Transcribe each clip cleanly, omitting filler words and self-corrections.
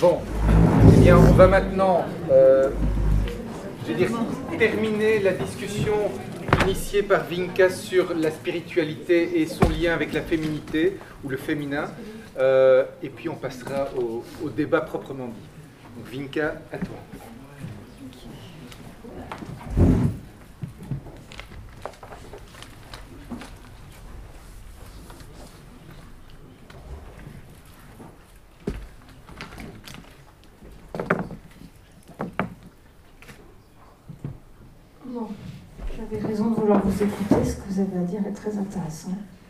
Bon, eh bien, on va maintenant terminer la discussion initiée par Vinka sur la spiritualité et son lien avec la féminité ou le féminin. Et puis on passera au débat proprement dit. Donc Vinka, à toi. Bon, j'avais raison de vouloir vous écouter, ce que vous avez à dire est très intéressant.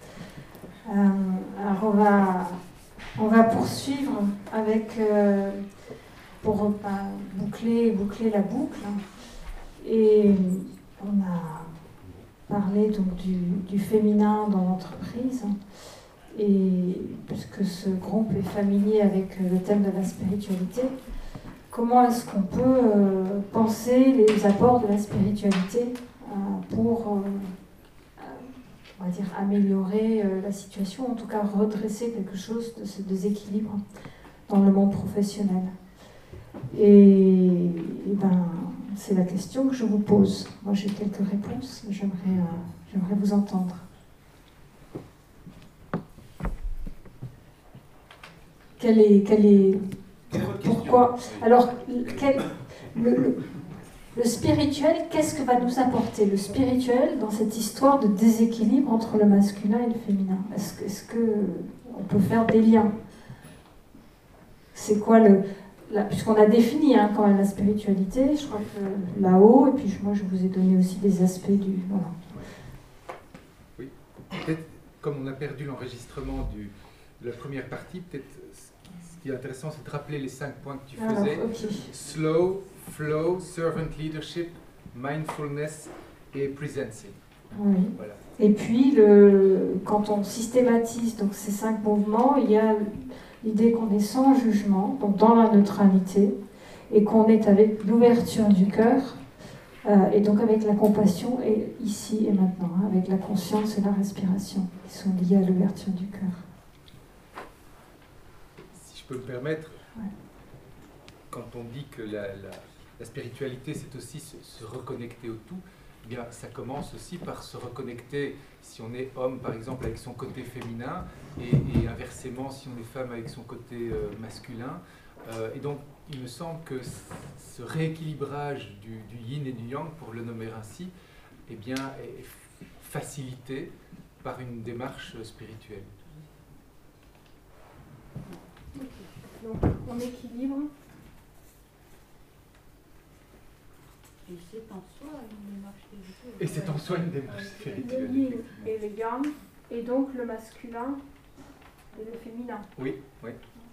Alors on va poursuivre avec, pour boucler la boucle. Et on a parlé donc du féminin dans l'entreprise. Et puisque ce groupe est familier avec le thème de la spiritualité, comment est-ce qu'on peut penser les apports de la spiritualité pour, on va dire, améliorer la situation, en tout cas redresser quelque chose de ce déséquilibre dans le monde professionnel. Et ben, c'est la question que je vous pose. Moi, j'ai quelques réponses, mais j'aimerais vous entendre. Quelle est pourquoi? Alors, le spirituel, qu'est-ce que va nous apporter le spirituel dans cette histoire de déséquilibre entre le masculin et le féminin? Est-ce qu'on peut faire des liens? C'est quoi puisqu'on a défini quand même la spiritualité, je crois que là-haut, et puis moi je vous ai donné aussi des aspects du... Voilà. Oui, peut-être comme on a perdu l'enregistrement de la première partie, peut-être ce qui est intéressant, c'est de rappeler les 5 points que tu faisais. Alors, okay. Slow, flow, servant leadership, mindfulness et presencing. Oui. Voilà. Et puis, quand on systématise donc, ces 5 mouvements, il y a l'idée qu'on est sans jugement, donc dans la neutralité, et qu'on est avec l'ouverture du cœur, et donc avec la compassion, et ici et maintenant, avec la conscience et la respiration, qui sont liées à l'ouverture du cœur. Si je peux me permettre, ouais. Quand on dit que la spiritualité, c'est aussi se reconnecter au tout, eh bien, ça commence aussi par se reconnecter, si on est homme, par exemple, avec son côté féminin, et inversement, si on est femme, avec son côté masculin. Et donc, il me semble que ce rééquilibrage du yin et du yang, pour le nommer ainsi, eh bien, est facilité par une démarche spirituelle. Donc, on équilibre. Et c'est en soi une démarche spirituelle. Et c'est en soi une démarche spirituelle. Le yin et le yang, et donc le masculin et le féminin. Oui, oui.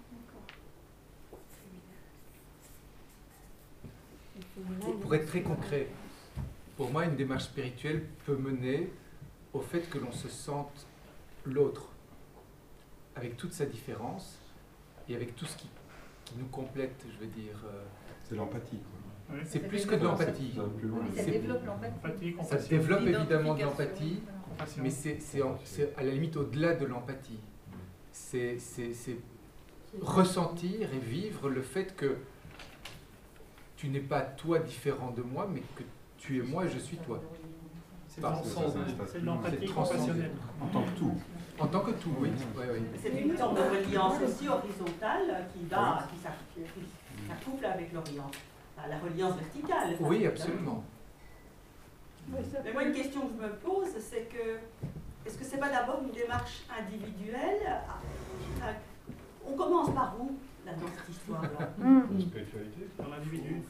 Pour être très concret, pour moi, une démarche spirituelle peut mener au fait que l'on se sente l'autre, avec toute sa différence, et avec tout ce qui nous complète, je veux dire. C'est l'empathie, quoi. Oui, c'est plus que de l'empathie. Ça développe l'empathie. Ça développe évidemment de l'empathie, mais c'est à la limite au-delà de l'empathie. C'est ressentir et vivre le fait que tu n'es pas toi différent de moi, mais que tu es moi et je suis toi. C'est de l'empathie compassionnelle. En tant que tout. En tant que tout, oui. C'est une sorte de reliance aussi horizontale qui s'accouple avec l'orience. La reliance verticale. Oui, absolument. Mais moi, une question que je me pose, c'est que, est-ce que c'est pas d'abord une démarche individuelle? On commence par où, là, dans cette histoire-là? La spiritualité. Dans l'individu.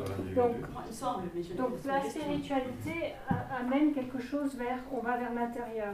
Donc la spiritualité amène quelque chose on va vers l'intérieur.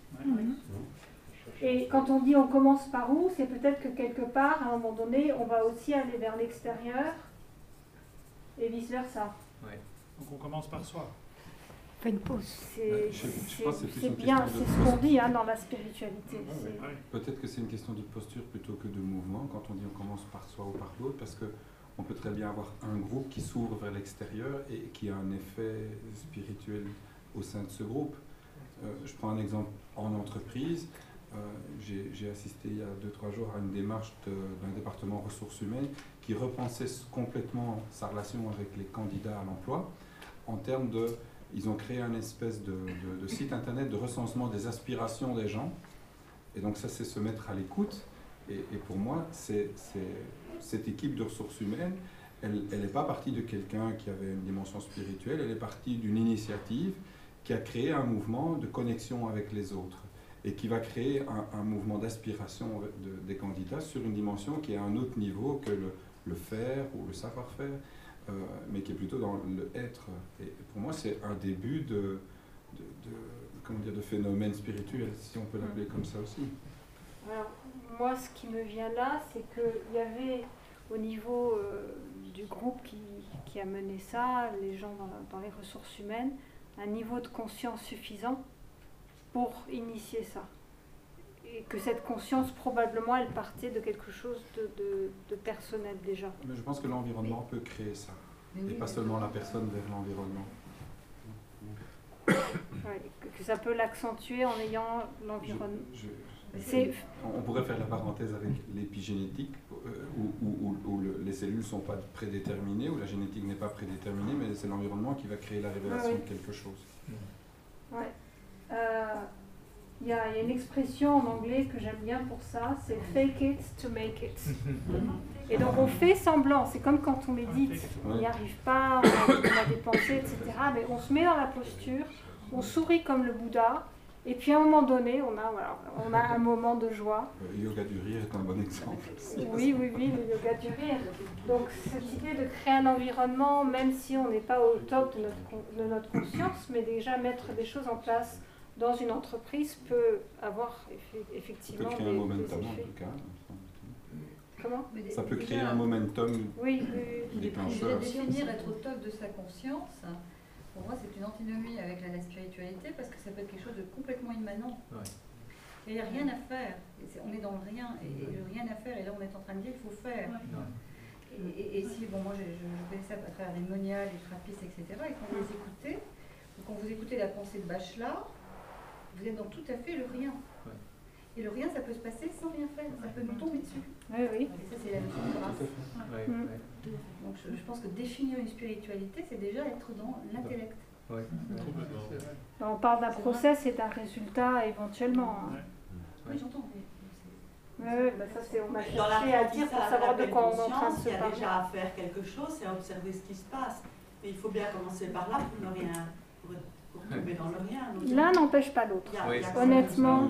Et quand on dit on commence par où, c'est peut-être que quelque part, à un moment donné, on va aussi aller vers l'extérieur. Et vice-versa. Ouais. Donc on commence par soi. Fais une pause. C'est bien, c'est ce qu'on dit dans la spiritualité. Peut-être que c'est une question de posture plutôt que de mouvement, quand on dit on commence par soi ou par l'autre, parce qu'on peut très bien avoir un groupe qui s'ouvre vers l'extérieur et qui a un effet spirituel au sein de ce groupe. Je prends un exemple en entreprise. J'ai assisté il y a 2-3 jours à une démarche d'un département ressources humaines qui repensait complètement sa relation avec les candidats à l'emploi en termes de... Ils ont créé un espèce de site internet de recensement des aspirations des gens. Et donc ça, c'est se mettre à l'écoute. Et pour moi, cette équipe de ressources humaines, elle n'est pas partie de quelqu'un qui avait une dimension spirituelle, elle est partie d'une initiative qui a créé un mouvement de connexion avec les autres et qui va créer un mouvement d'aspiration des candidats sur une dimension qui est à un autre niveau que le faire ou le savoir-faire, mais qui est plutôt dans le être. Et pour moi, c'est un début de phénomène spirituel, si on peut l'appeler comme ça aussi. Alors, moi, ce qui me vient là, c'est qu'il y avait au niveau du groupe qui a mené ça, les gens dans les ressources humaines, un niveau de conscience suffisant pour initier ça. Et que cette conscience, probablement, elle partait de quelque chose de personnel déjà. Mais je pense que l'environnement peut créer ça, et pas seulement la personne vers l'environnement. Ouais, que ça peut l'accentuer en ayant l'environnement. On pourrait faire la parenthèse avec l'épigénétique, où les cellules ne sont pas prédéterminées, où la génétique n'est pas prédéterminée, mais c'est l'environnement qui va créer la révélation de quelque chose. Ouais. Il y a une expression en anglais que j'aime bien pour ça, c'est « fake it to make it ». Et donc on fait semblant, c'est comme quand on médite, on n'y arrive pas, on a des pensées, etc. Mais on se met dans la posture, on sourit comme le Bouddha, et puis à un moment donné, on a un moment de joie. Le yoga du rire est un bon exemple. Oui, le yoga du rire. Donc cette idée de créer un environnement, même si on n'est pas au top de notre conscience, mais déjà mettre des choses en place dans une entreprise peut avoir effectivement ça peut créer un momentum en tout cas. Comment ? Ça peut créer un momentum déclencheur. Définir être au top de sa conscience, pour moi c'est une antinomie avec la spiritualité parce que ça peut être quelque chose de complètement immanent. Ouais. Il n'y a rien à faire. On est dans le rien et le rien à faire et là on est en train de dire qu'il faut faire. Ouais. Et si, bon moi je connais ça à travers les moniales, les trappistes, etc. Et quand vous les écoutez, quand vous écoutez la pensée de Bachelard, vous êtes dans tout à fait le rien. Ouais. Et le rien, ça peut se passer sans rien faire. Ça peut nous tomber dessus. Oui. Et ça, c'est la notion de grâce. Ouais. Donc, je pense que définir une spiritualité, c'est déjà être dans l'intellect. Ouais. On parle d'un process et d'un résultat éventuellement. Hein. Oui, j'entends. Ça, c'est, on a cherché à dire pour savoir de quoi on est en train de se parler. Il y a déjà à faire quelque chose, c'est à observer ce qui se passe. Mais il faut bien commencer par là pour ne rien... pour tomber dans le rien. Donc, l'un n'empêche pas l'autre. Honnêtement,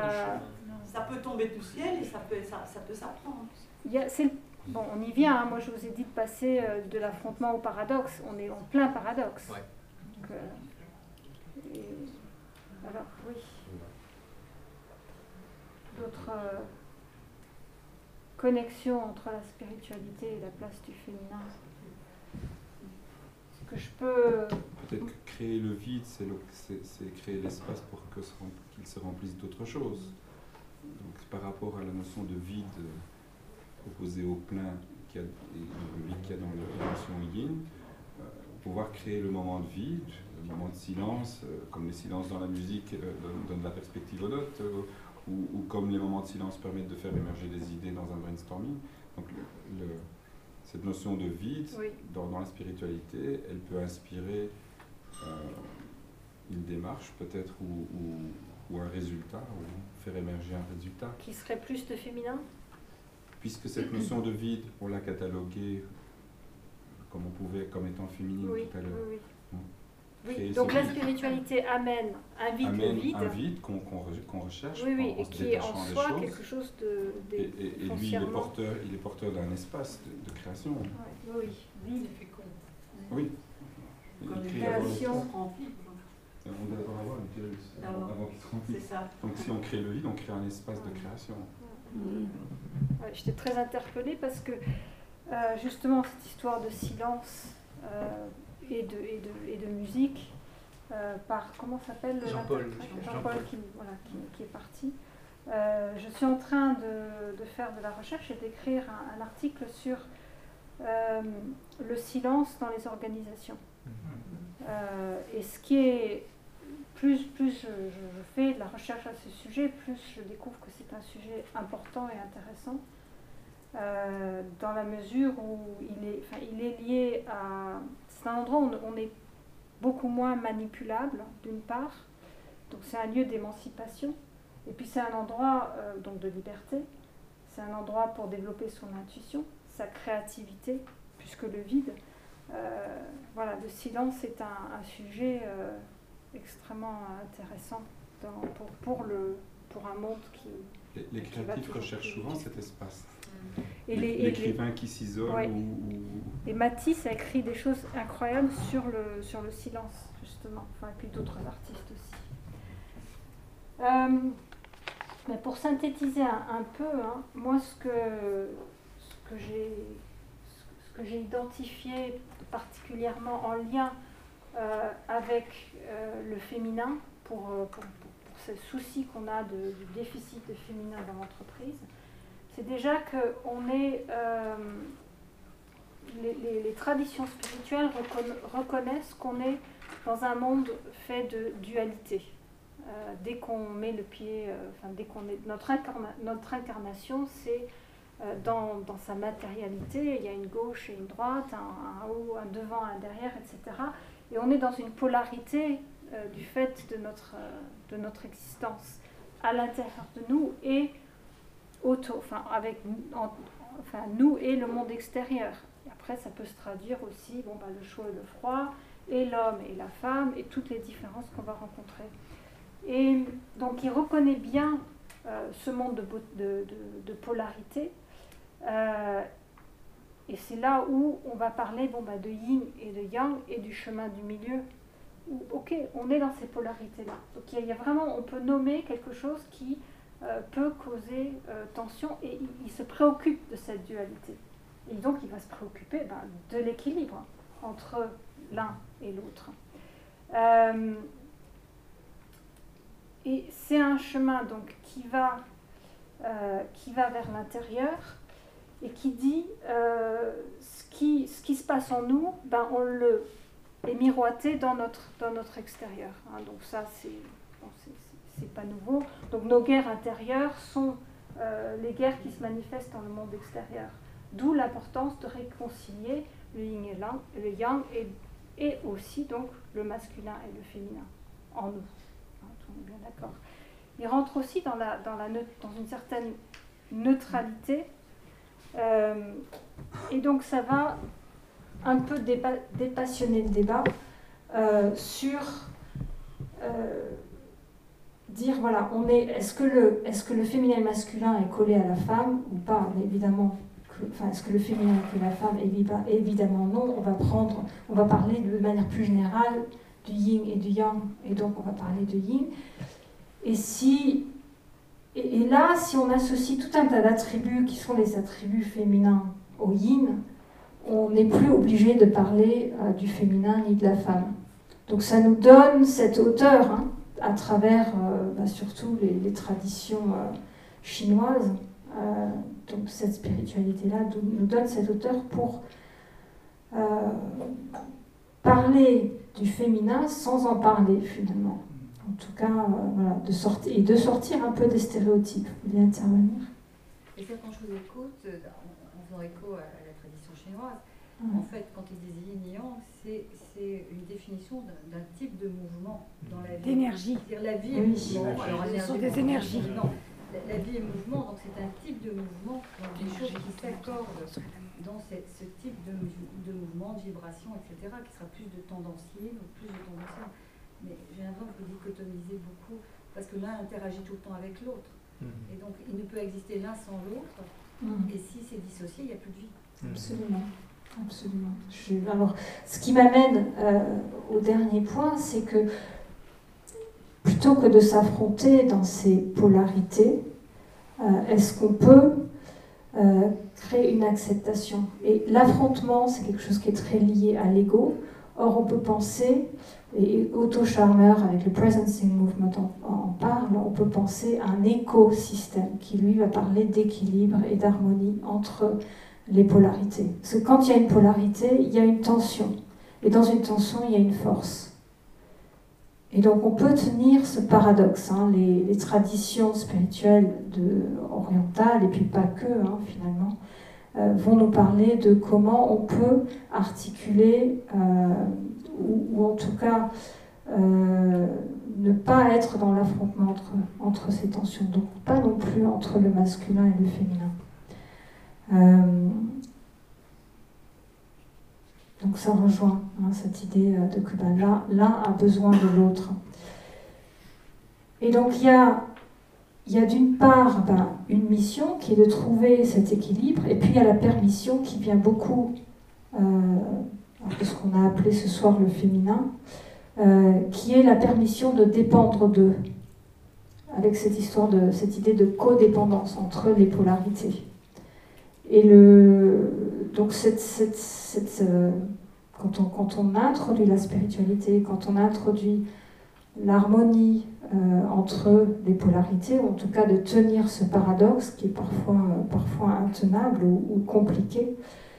ça peut tomber du ciel et ça peut s'apprendre. Bon, on y vient. Hein. Moi, je vous ai dit de passer de l'affrontement au paradoxe. On est en plein paradoxe. Ouais. Donc, alors, oui. D'autres connexions entre la spiritualité et la place du féminin. Que je peux... Peut-être que créer le vide, c'est créer l'espace pour qu'il se remplisse d'autres choses. Donc par rapport à la notion de vide opposée au plein, le vide qu'il y a dans la notion yin, pouvoir créer le moment de vide, le moment de silence, comme les silences dans la musique donnent la perspective aux notes, ou comme les moments de silence permettent de faire émerger des idées dans un brainstorming. Donc cette notion de vide, dans la spiritualité, elle peut inspirer une démarche peut-être ou un résultat, ou faire émerger un résultat. Qui serait plus de féminin ? Puisque cette notion de vide, on l'a cataloguée comme étant féminine tout à l'heure. Oui. Donc la spiritualité amène un vide un vide qu'on recherche et qui est en soi quelque chose de et lui il est porteur d'un espace de création. Oui, vide. Oui. Création. On doit d'abord avoir une théorie avant qu'il se remplisse. Donc si on crée le vide, on crée un espace de création. J'étais très interpellée parce que justement cette histoire de silence et de musique par, comment s'appelle Jean-Paul qui est parti. Je suis en train de faire de la recherche et d'écrire un article sur le silence dans les organisations. Et ce qui est plus je fais de la recherche à ce sujet, plus je découvre que c'est un sujet important et intéressant, dans la mesure où il est lié à... C'est un endroit où on est beaucoup moins manipulable, d'une part, donc c'est un lieu d'émancipation, et puis c'est un endroit donc de liberté, c'est un endroit pour développer son intuition, sa créativité, puisque le vide, le silence est un sujet extrêmement intéressant pour un monde qui... Les créatifs recherchent souvent cet espace. Et l'écrivain qui s'isole. Ouais. Et Matisse a écrit des choses incroyables sur le silence, justement, et puis d'autres artistes aussi. Mais pour synthétiser un peu, moi ce que j'ai identifié particulièrement en lien avec le féminin, pour ce souci qu'on a du déficit de féminin dans l'entreprise, c'est déjà que les traditions spirituelles reconnaissent qu'on est dans un monde fait de dualité. Dès qu'on met le pied, dès qu'on est notre incarnation, c'est dans sa matérialité, il y a une gauche et une droite, un haut, un devant, un derrière, etc. Et on est dans une polarité du fait de notre existence à l'intérieur de nous et nous et le monde extérieur. Et après, ça peut se traduire aussi, le chaud et le froid, et l'homme et la femme, et toutes les différences qu'on va rencontrer. Et donc, il reconnaît bien ce monde de polarité. Et c'est là où on va parler de yin et de yang et du chemin du milieu. Où, ok, on est dans ces polarités-là. Donc, il y a vraiment, on peut nommer quelque chose qui peut causer tension, et il se préoccupe de cette dualité. Et donc, il va se préoccuper de l'équilibre entre l'un et l'autre. Et c'est un chemin donc qui va vers l'intérieur et qui dit ce qui se passe en nous, on le est miroité dans notre extérieur. Donc ça, c'est pas nouveau. Donc nos guerres intérieures sont les guerres qui se manifestent dans le monde extérieur. D'où l'importance de réconcilier le yin et le yang et aussi donc le masculin et le féminin en nous. On est bien d'accord. Il rentre aussi dans une certaine neutralité. Et donc ça va un peu dépassionner le débat sur dire est-ce que le féminin et le masculin est collé à la femme ou pas. Mais évidemment, est-ce que le féminin est collé à la femme? Évidemment non. On va parler de manière plus générale du yin et du yang, et donc on va parler de yin. Et là, si on associe tout un tas d'attributs qui sont les attributs féminins au yin, on n'est plus obligé de parler du féminin ni de la femme. Donc ça nous donne cette hauteur, à travers surtout les traditions chinoises. Donc cette spiritualité-là nous donne cette hauteur pour parler du féminin sans en parler finalement. En tout cas, de sortir un peu des stéréotypes. Vous voulez intervenir? Et ça, quand je vous écoute, en faisant écho à la tradition chinoise, en fait, quand ils disent yin et yang, c'est une définition d'un type de mouvement dans la vie. D'énergie. C'est-à-dire la vie est mouvement. Ce sont des énergies. Non, la vie est mouvement, donc c'est un type de mouvement, donc des choses qui s'accordent dans ce type de mouvement, de vibration, etc., qui sera plus de tendance yin ou plus de tendance yang. Mais j'ai l'impression que vous dichotomisez beaucoup, parce que l'un interagit tout le temps avec l'autre. Et donc, il ne peut exister l'un sans l'autre. Et si c'est dissocié, il n'y a plus de vie. Absolument. Absolument. Alors, ce qui m'amène au dernier point, c'est que plutôt que de s'affronter dans ces polarités, est-ce qu'on peut créer une acceptation? Et l'affrontement, c'est quelque chose qui est très lié à l'ego. Or, on peut penser, et Otto Scharmer, avec le Presencing Movement, en parle, on peut penser à un écosystème qui, lui, va parler d'équilibre et d'harmonie entre les polarités. Parce que quand il y a une polarité, il y a une tension. Et dans une tension, il y a une force. Et donc on peut tenir ce paradoxe. Hein, les traditions spirituelles orientales, et puis pas que finalement, vont nous parler de comment on peut articuler, ou en tout cas ne pas être dans l'affrontement entre ces tensions. Donc pas non plus entre le masculin et le féminin. Donc ça rejoint cette idée de que l'un a besoin de l'autre. Et donc il y a d'une part une mission qui est de trouver cet équilibre, et puis il y a la permission qui vient beaucoup de ce qu'on a appelé ce soir le féminin, qui est la permission de dépendre d'eux, avec cette idée de codépendance entre les polarités. Et donc quand on introduit la spiritualité, quand on introduit l'harmonie entre les polarités, ou en tout cas de tenir ce paradoxe qui est parfois intenable ou compliqué,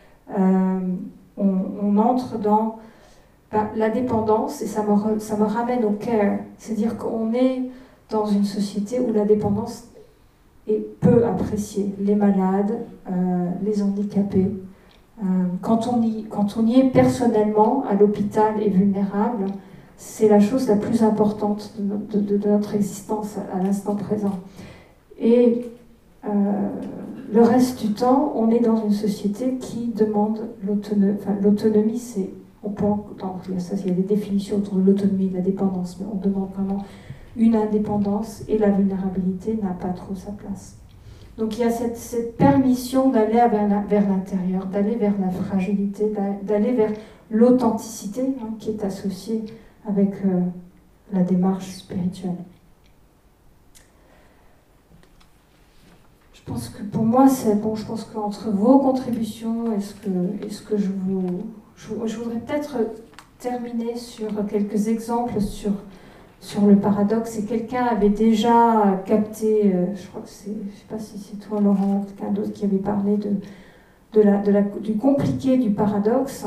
on entre dans la dépendance, et ça me ramène au care. C'est-à-dire qu'on est dans une société où la dépendance est peu appréciée. Les malades, les handicapés. Quand on y est personnellement à l'hôpital et vulnérable, c'est la chose la plus importante de notre existence à l'instant présent. Et le reste du temps, on est dans une société qui demande l'autonomie. Enfin, l'autonomie, c'est... il y a des définitions autour de l'autonomie et de la dépendance, mais on demande vraiment une indépendance, et la vulnérabilité n'a pas trop sa place. Donc il y a cette permission d'aller vers l'intérieur, d'aller vers la fragilité, d'aller vers l'authenticité qui est associée avec la démarche spirituelle. Je pense que pour moi, c'est bon. Je pense qu'entre vos contributions et ce que je voudrais peut-être terminer sur quelques exemples sur le paradoxe. Et quelqu'un avait déjà capté, je crois que je ne sais pas si c'est toi Laurent ou quelqu'un d'autre qui avait parlé du compliqué du paradoxe,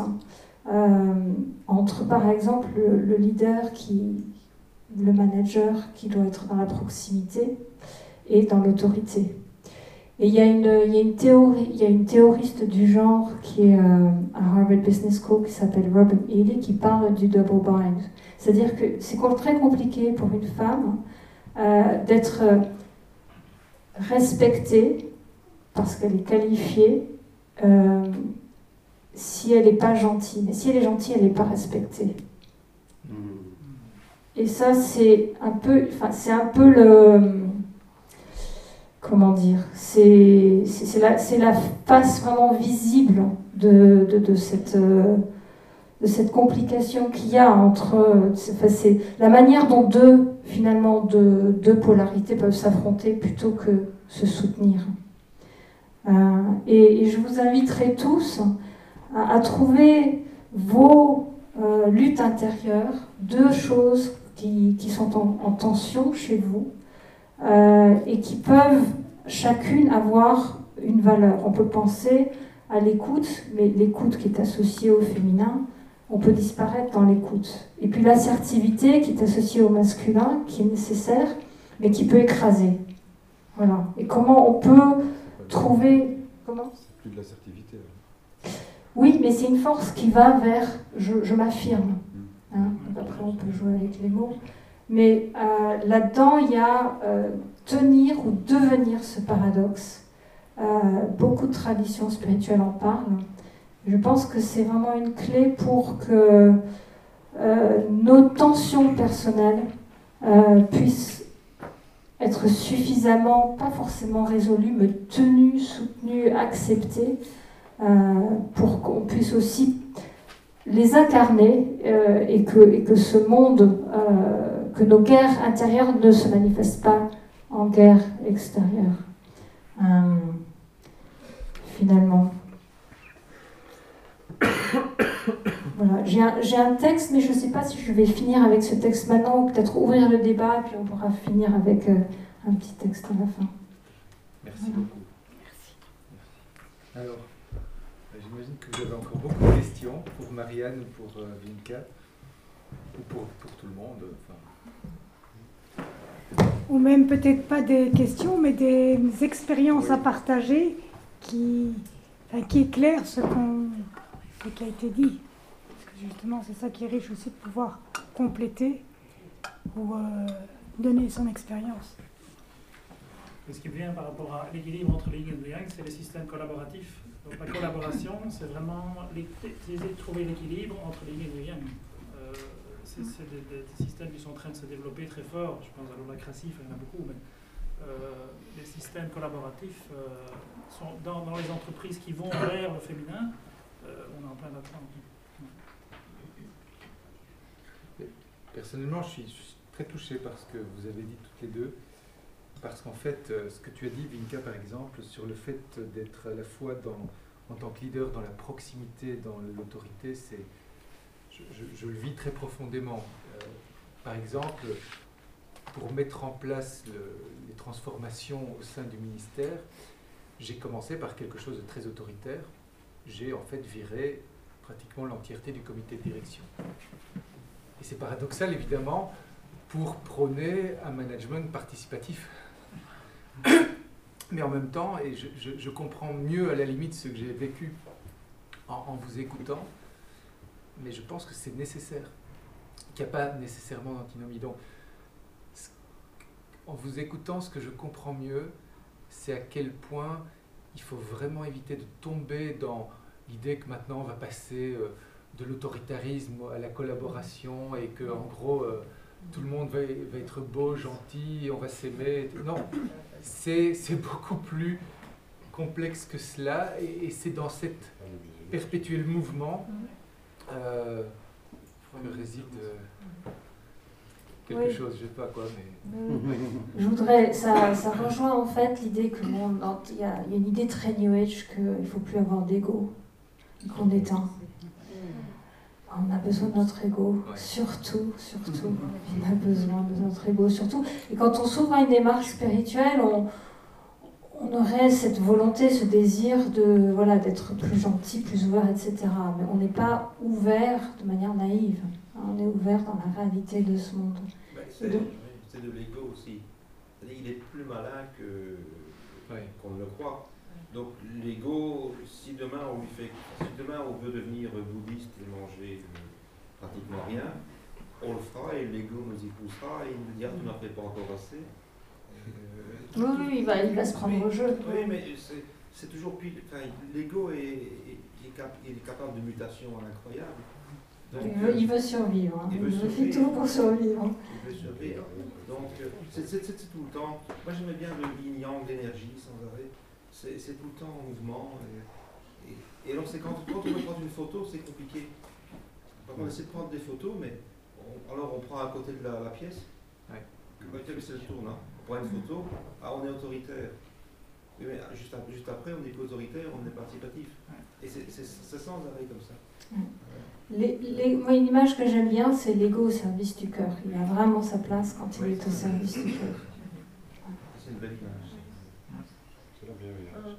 entre par exemple le leader, le manager qui doit être dans la proximité et dans l'autorité. Et il y a une théoriste du genre qui est à Harvard Business School qui s'appelle Robin Ely, qui parle du double bind. C'est-à-dire que c'est très compliqué pour une femme d'être respectée parce qu'elle est qualifiée si elle n'est pas gentille. Mais si elle est gentille, elle n'est pas respectée. Et ça, c'est un peu le... Comment dire, c'est la face vraiment visible de cette complication qu'il y a entre... c'est la manière dont deux polarités peuvent s'affronter plutôt que se soutenir. Et je vous inviterai tous à trouver vos luttes intérieures, deux choses qui sont en tension chez vous, et qui peuvent chacune avoir une valeur. On peut penser à l'écoute, mais l'écoute qui est associée au féminin, on peut disparaître dans l'écoute. Et puis l'assertivité qui est associée au masculin, qui est nécessaire, mais qui peut écraser. Voilà. Et comment on peut trouver... Comment ? C'est plus de l'assertivité. Oui, mais c'est une force qui va vers « je m'affirme ». Après, on peut jouer avec les mots. Mais là-dedans, il y a tenir ou devenir ce paradoxe. Beaucoup de traditions spirituelles en parlent. Je pense que c'est vraiment une clé pour que nos tensions personnelles puissent être suffisamment, pas forcément résolues, mais tenues, soutenues, acceptées, pour qu'on puisse aussi les incarner et que ce monde... que nos guerres intérieures ne se manifestent pas en guerre extérieure. Finalement. Voilà. J'ai un texte, mais je ne sais pas si je vais finir avec ce texte maintenant, ou peut-être ouvrir le débat, et puis on pourra finir avec un petit texte à la fin. Merci beaucoup. Merci. Alors, j'imagine que vous avez encore beaucoup de questions pour Marianne ou pour Vinka. ou pour tout le monde. Ou même peut-être pas des questions, mais des expériences à partager qui éclairent ce qui a été dit. Parce que justement, c'est ça qui est riche aussi, de pouvoir compléter ou donner son expérience. Et ce qui vient par rapport à l'équilibre entre le yin et le yang, c'est les systèmes collaboratifs. Donc la collaboration, c'est vraiment trouver l'équilibre entre le yin et le yang. C'est des systèmes qui sont en train de se développer très fort. Je pense à l'holacratie, il y en a beaucoup, mais les systèmes collaboratifs sont dans les entreprises qui vont vers le féminin, on est en plein là-dedans. Personnellement, je suis très touché par ce que vous avez dit toutes les deux, parce qu'en fait, ce que tu as dit, Vinka, par exemple, sur le fait d'être à la fois en tant que leader dans la proximité, dans l'autorité, je le vis très profondément. Par exemple, pour mettre en place les transformations au sein du ministère, j'ai commencé par quelque chose de très autoritaire. J'ai en fait viré pratiquement l'entièreté du comité de direction. Et c'est paradoxal, évidemment, pour prôner un management participatif. Mais en même temps, et je comprends mieux à la limite ce que j'ai vécu en vous écoutant, mais je pense que c'est nécessaire, qu'il n'y a pas nécessairement d'antinomie. Donc, en vous écoutant, ce que je comprends mieux, c'est à quel point il faut vraiment éviter de tomber dans l'idée que maintenant on va passer de l'autoritarisme à la collaboration et que en gros tout le monde va être beau, gentil, on va s'aimer. Non, c'est beaucoup plus complexe que cela et c'est dans cet perpétuel mouvement que réside quelque chose, je ne sais pas quoi, mais... Je voudrais, ça rejoint en fait l'idée que il y a une idée très New Age qu'il ne faut plus avoir d'ego, qu'on éteint. On a besoin de notre ego, surtout, on a besoin de notre ego, surtout. Et quand on s'ouvre à une démarche spirituelle, on aurait cette volonté, ce désir d'être plus gentil, plus ouvert, etc. Mais on n'est pas ouvert de manière naïve. On est ouvert dans la réalité de ce monde. C'est de l'ego aussi. C'est-à-dire qu'il est plus malin qu'on ne le croit. Donc l'ego, si demain on veut devenir bouddhiste et manger pratiquement rien, on le fera et l'ego nous y poussera et il nous dira tu n'en fais pas encore assez. Oui, il va se prendre au jeu. Oui, mais c'est toujours plus. L'ego est capable de mutations incroyables. Donc, il veut survivre. Hein. Il veut faire tout pour survivre. Il veut survivre. Donc c'est tout le temps. Moi j'aimais bien le yin-yang, l'énergie sans arrêt. C'est tout le temps en mouvement. Et alors c'est quand on veut prendre une photo, c'est compliqué. On essaie de prendre des photos, mais alors on prend à côté de la pièce. C'est le tour, non? On prend une photo, on est autoritaire. Oui, mais juste après, on n'est pas autoritaire, on est participatif. Et c'est sans arrêt comme ça. Moi, une image que j'aime bien, c'est l'ego au service du cœur. Il a vraiment sa place quand il est au service du cœur. C'est une belle image. C'est la bienveillance.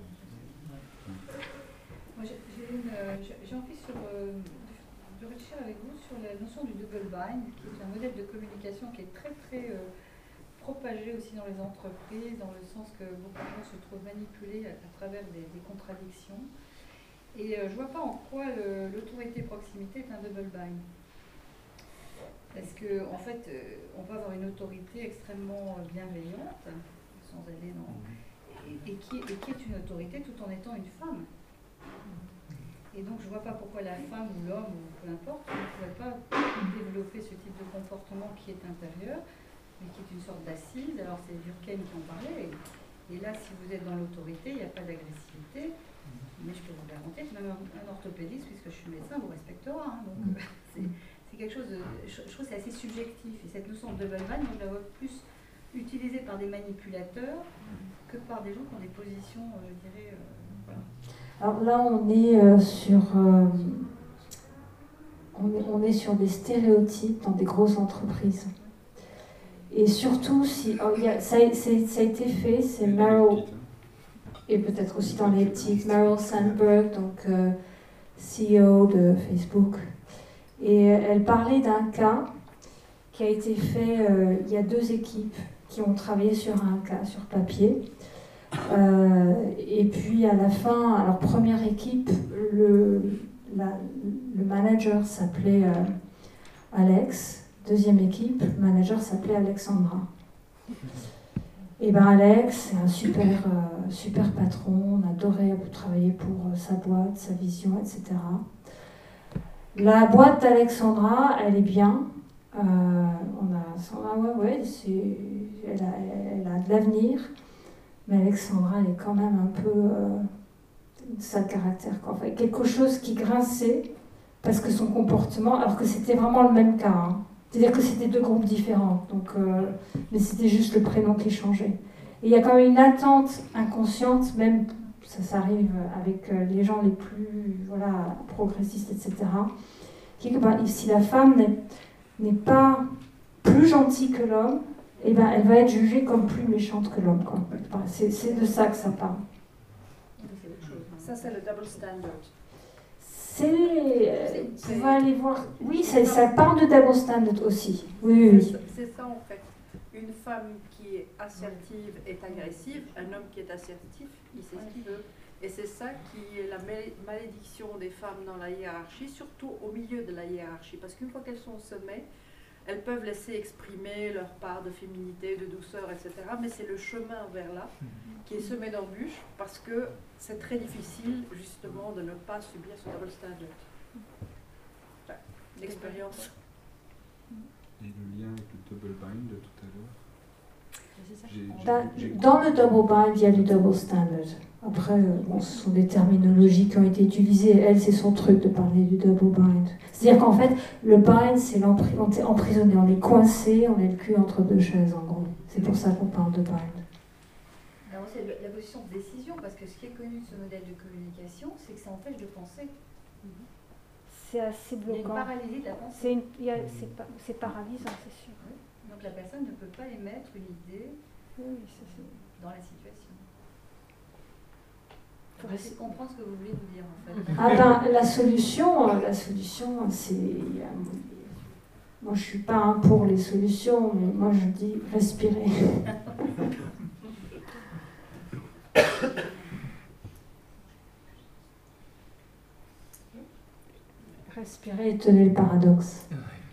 Moi, j'ai envie de réfléchir avec vous sur la notion du double bind, qui est un modèle de communication qui est très très propagé aussi dans les entreprises, dans le sens que beaucoup de gens se trouvent manipulés à travers des contradictions. Et je ne vois pas en quoi l'autorité proximité est un double bind. Parce qu'en fait, on peut avoir une autorité extrêmement bienveillante, sans aller dans... Et qui est une autorité tout en étant une femme. Et donc je ne vois pas pourquoi la femme ou l'homme, ou peu importe, ne pourrait pas développer ce type de comportement qui est intérieur, mais qui est une sorte d'assise. Alors c'est Durkheim qui en parlait. Et là, si vous êtes dans l'autorité, il n'y a pas d'agressivité. Mais je peux vous garantir que même un orthopédiste, puisque je suis médecin, vous respectera. Hein, donc c'est quelque chose de... Je trouve que c'est assez subjectif. Et cette notion de double bind, moi je la vois plus utilisée par des manipulateurs que par des gens qui ont des positions, je dirais... voilà. Alors là, on est on est sur des stéréotypes dans des grosses entreprises. Et surtout, ça a été fait, c'est Meryl, et peut-être aussi dans l'éthique, Meryl Sandberg, donc CEO de Facebook. Et elle parlait d'un cas qui a été fait, il y a 2 équipes qui ont travaillé sur un cas, sur papier. Et puis à la fin, alors première équipe, le manager s'appelait Alex. Deuxième équipe, le manager s'appelait Alexandra. Et ben Alex, c'est un super patron, on adorait travailler pour sa boîte, sa vision, etc. La boîte d'Alexandra, elle est bien. Elle a de l'avenir. Mais Alexandra, elle est quand même un peu sale caractère, quoi. Enfin, quelque chose qui grinçait, parce que son comportement, alors que c'était vraiment le même cas, hein. C'est-à-dire que c'était 2 groupes différents, donc, mais c'était juste le prénom qui changeait. Et il y a quand même une attente inconsciente, même ça arrive avec les gens les plus progressistes, etc., qui est que si la femme n'est pas plus gentille que l'homme, eh ben, elle va être jugée comme plus méchante que l'homme. C'est de ça que ça parle. Ça, c'est le double standard. On va aller voir. Oui, ça parle de double standard aussi. Oui. C'est ça en fait. Une femme qui est assertive est agressive, un homme qui est assertif, il sait ce qu'il veut. Et c'est ça qui est la malédiction des femmes dans la hiérarchie, surtout au milieu de la hiérarchie. Parce qu'une fois qu'elles sont au sommet, elles peuvent laisser exprimer leur part de féminité, de douceur, etc. Mais c'est le chemin vers là qui est semé d'embûches parce que c'est très difficile justement de ne pas subir ce double standard. Enfin, l'expérience. Et le lien avec le double bind de tout à l'heure. Dans le double bind, il y a du double standard. Après, ce sont des terminologies qui ont été utilisées. Elle, c'est son truc de parler du double bind. C'est-à-dire qu'en fait, le bind, c'est on est emprisonné, on est coincé, on est le cul entre 2 chaises, en gros. C'est pour ça qu'on parle de bind. Alors, c'est la position de décision, parce que ce qui est connu de ce modèle de communication, c'est que ça empêche de penser. C'est assez bloquant. Il y a une paralysie de la pensée. C'est paralysant, c'est sûr. Oui. Donc la personne ne peut pas émettre une idée dans la situation. Il faut essayer de comprendre ce que vous voulez nous dire en fait. La solution, c'est... Moi, je ne suis pas pour les solutions, mais moi, je dis respirer. Respirer et tenir le paradoxe.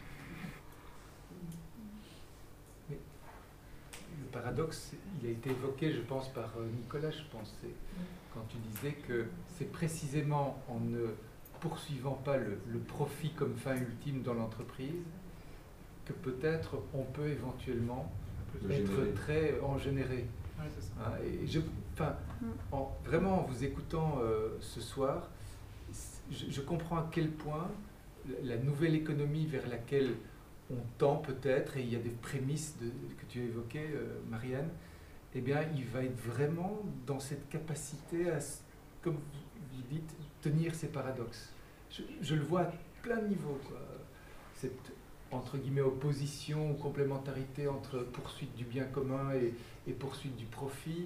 Le paradoxe, il a été évoqué, je pense, par Nicolas, quand tu disais que c'est précisément en ne poursuivant pas le profit comme fin ultime dans l'entreprise que peut-être on peut éventuellement être très en générer. Ouais, c'est ça. Vraiment, en vous écoutant ce soir, je comprends à quel point la nouvelle économie vers laquelle on tend peut-être, et il y a des prémices que tu as évoquées, Marianne, eh bien, il va être vraiment dans cette capacité à, comme vous dites, tenir ces paradoxes. Je le vois à plein de niveaux, quoi. Cette, entre guillemets, opposition ou complémentarité entre poursuite du bien commun et poursuite du profit,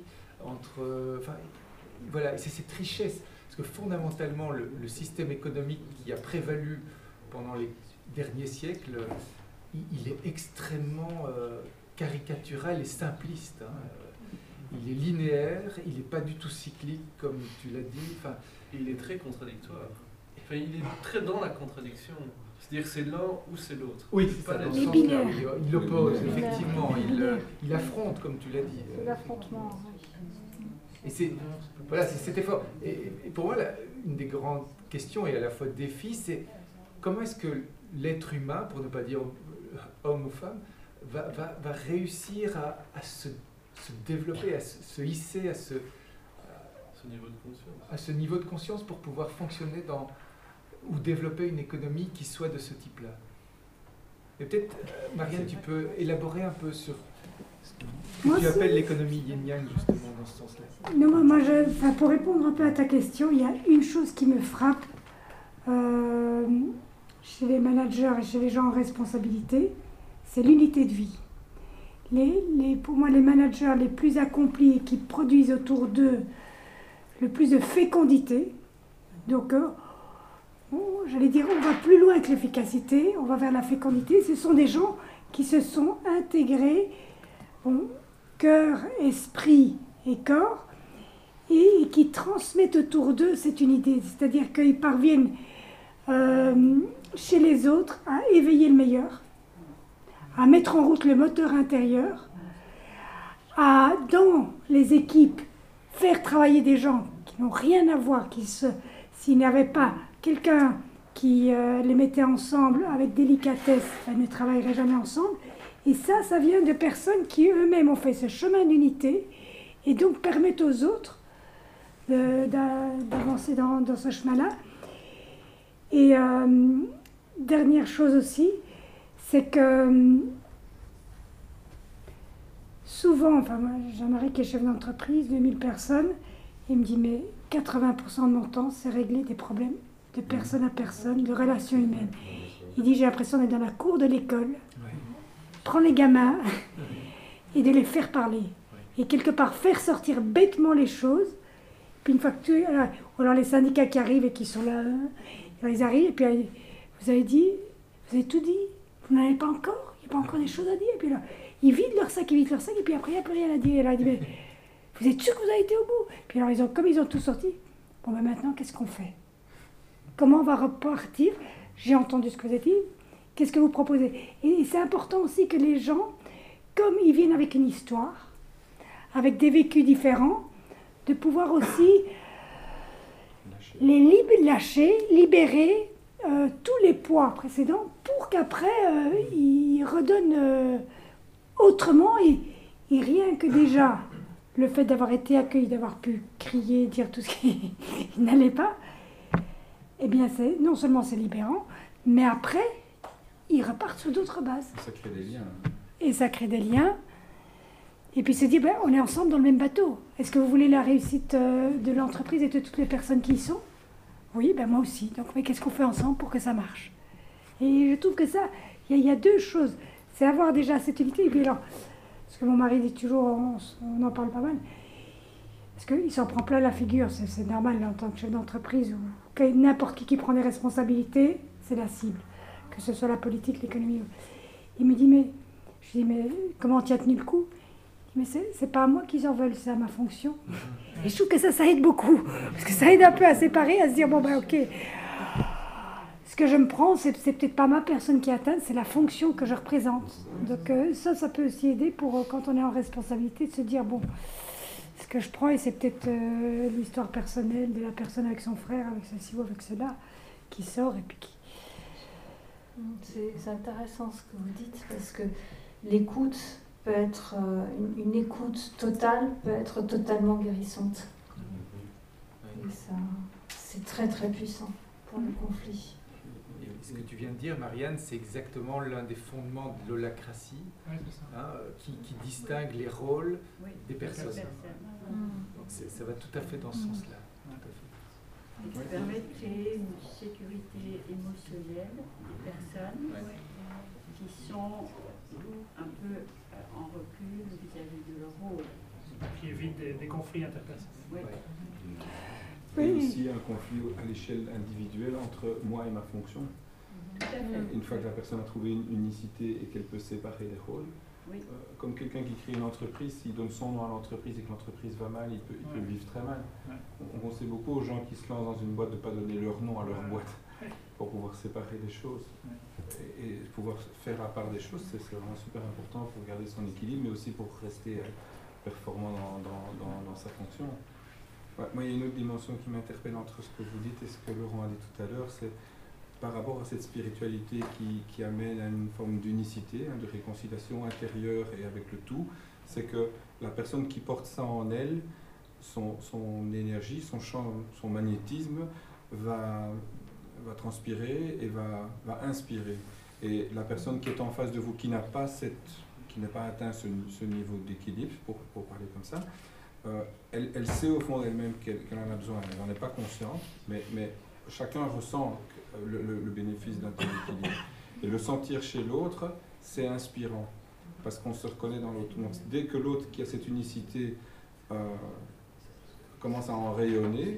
voilà, c'est cette richesse. Parce que fondamentalement, le système économique qui a prévalu pendant les derniers siècles, il est extrêmement caricatural et simpliste. Il est linéaire, il n'est pas du tout cyclique, comme tu l'as dit. Il est très contradictoire. Il est très dans la contradiction. C'est-à-dire que c'est l'un ou c'est l'autre. Oui, c'est ça, dans ce sens-là. Il l'oppose, effectivement. Il affronte, comme tu l'as dit. L'affrontement, oui. Et c'est cet effort. Et pour moi, une des grandes questions et à la fois défi, c'est comment est-ce que l'être humain, pour ne pas dire homme ou femme, va réussir à se développer, à se hisser à ce niveau de conscience pour pouvoir fonctionner ou développer une économie qui soit de ce type-là. Et peut-être, Marianne, tu peux élaborer un peu sur ce que tu appelles l'économie yin-yang, justement, dans ce sens-là. Non, moi, pour répondre un peu à ta question, il y a une chose qui me frappe chez les managers et chez les gens en responsabilité, c'est l'unité de vie. Pour moi, les managers les plus accomplis et qui produisent autour d'eux le plus de fécondité, donc j'allais dire, on va plus loin que l'efficacité, on va vers la fécondité. Ce sont des gens qui se sont intégrés, cœur, esprit et corps, et qui transmettent autour d'eux cette unité. C'est-à-dire qu'ils parviennent chez les autres à éveiller le meilleur, à mettre en route le moteur intérieur, à, dans les équipes, faire travailler des gens qui n'ont rien à voir, s'il n'y avait pas quelqu'un qui les mettait ensemble avec délicatesse, ils ne travailleraient jamais ensemble. Et ça vient de personnes qui eux-mêmes ont fait ce chemin d'unité et donc permettent aux autres d'avancer dans ce chemin-là. Et dernière chose aussi, c'est que souvent, enfin moi j'ai un mari qui est chef d'entreprise, 2000 personnes, il me dit mais 80% de mon temps c'est régler des problèmes de personne à personne, de relations humaines. Il dit j'ai l'impression d'être dans la cour de l'école, prendre les gamins et de les faire parler. Et quelque part faire sortir bêtement les choses, puis une fois que alors les syndicats qui arrivent et qui sont là, ils arrivent et puis vous avez tout dit, vous n'avez pas encore, il n'y a pas encore des choses à dire. Et puis là, ils vident leur sac, et puis après il n'y a plus rien à dire. Et là, il dit mais vous êtes sûr que vous avez été au bout? Puis alors comme ils ont tout sorti, bon ben maintenant qu'est-ce qu'on fait? Comment on va repartir? J'ai entendu ce que vous avez dit, qu'est-ce que vous proposez? Et c'est important aussi que les gens, comme ils viennent avec une histoire, avec des vécus différents, de pouvoir aussi lâcher, libérer tous les poids précédents pour qu'après ils redonnent autrement et rien que déjà le fait d'avoir été accueilli, d'avoir pu crier, dire tout ce qui n'allait pas, eh bien non seulement c'est libérant, mais après ils repartent sur d'autres bases. Ça crée des liens. Et ça crée des liens. Et puis se dire, ben, on est ensemble dans le même bateau. Est-ce que vous voulez la réussite de l'entreprise et de toutes les personnes qui y sont? Oui, ben moi aussi. Donc, mais qu'est-ce qu'on fait ensemble pour que ça marche? Et je trouve que ça, il y a deux choses. C'est avoir déjà cette unité. Et puis alors, parce que mon mari dit toujours, on en parle pas mal, parce qu'il s'en prend plein la figure. C'est normal en tant que chef d'entreprise ou n'importe qui prend des responsabilités, c'est la cible. Que ce soit la politique, l'économie. Il me dit, je dis, mais comment tu as tenu le coup? Mais c'est pas à moi qu'ils en veulent, c'est à ma fonction. Et je trouve que ça aide beaucoup. Parce que ça aide un peu à séparer, à se dire, bon ben ok, ce que je me prends, c'est peut-être pas ma personne qui est atteinte, c'est la fonction que je représente. Donc ça peut aussi aider pour, quand on est en responsabilité, de se dire, bon, ce que je prends, et c'est peut-être l'histoire personnelle de la personne avec son frère, avec ceci ou avec cela, qui sort et puis qui... C'est intéressant ce que vous dites, parce que l'écoute peut être, une écoute totale peut être totalement guérissante. Et ça, c'est très très puissant pour le conflit. Et ce que tu viens de dire, Marianne, c'est exactement l'un des fondements de l'holacratie, qui distingue les rôles des personnes. Donc ça va tout à fait dans ce sens-là. Et qui permet de créer une sécurité émotionnelle des personnes qui sont un peu en recul vis-à-vis de leur rôle. Qui évite des conflits interpersonnels. Oui. Et aussi un conflit à l'échelle individuelle entre moi et ma fonction. Tout à fait. Une fois que la personne a trouvé une unicité et qu'elle peut séparer les rôles, comme quelqu'un qui crée une entreprise, s'il donne son nom à l'entreprise et que l'entreprise va mal, il peut le vivre très mal. On sait beaucoup aux gens qui se lancent dans une boîte de ne pas donner leur nom à leur boîte pour pouvoir séparer les choses. Et pouvoir faire à part des choses, c'est vraiment super important pour garder son équilibre, mais aussi pour rester performant dans sa fonction. Moi, il y a une autre dimension qui m'interpelle entre ce que vous dites et ce que Laurent a dit tout à l'heure, c'est par rapport à cette spiritualité qui amène à une forme d'unicité, de réconciliation intérieure et avec le tout, c'est que la personne qui porte ça en elle, son énergie, son champ, son magnétisme va transpirer et va inspirer. Et la personne qui est en face de vous, qui n'a pas atteint ce niveau d'équilibre, pour parler comme ça, elle sait au fond d'elle-même qu'elle en a besoin. Elle n'en est pas consciente, mais chacun ressent le bénéfice d'un tel équilibre. Et le sentir chez l'autre, c'est inspirant, parce qu'on se reconnaît dans l'autre. Donc dès que l'autre qui a cette unicité commence à en rayonner,